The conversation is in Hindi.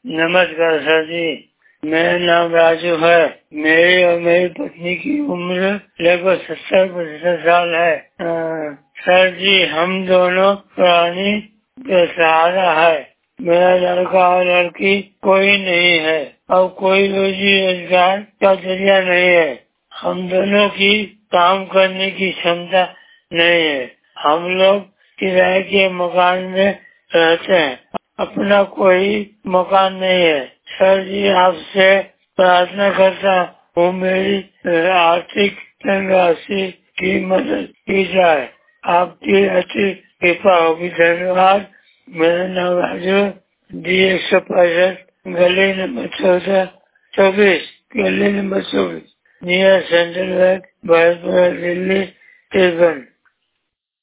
नमस्कार सर जी, मेरा नाम राजू है। मेरी और मेरी पत्नी की उम्र लगभग 70-75 साल है। सर जी, हम दोनों प्राणी का सहारा है। मेरा लड़का और लड़की कोई नहीं है और कोई रोजी रोजगार का जरिया नहीं है। हम दोनों की काम करने की क्षमता नहीं है। हम लोग किराए के मकान में रहते हैं, अपना कोई मकान नहीं है। सर जी, आपसे प्रार्थना करता हूँ मेरी आर्थिक धनराशि की मदद की जाए। आपकी अच्छी कृपा होगी। धन्यवाद। मेरा नाम राजू, D165, गली नंबर 24, गली number 24, near central bank, Bharatpur, Delhi 53।